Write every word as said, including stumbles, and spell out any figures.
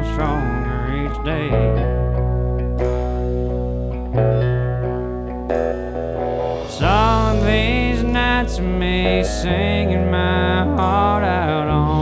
stronger each day. Some of these nights of me singing my heart out on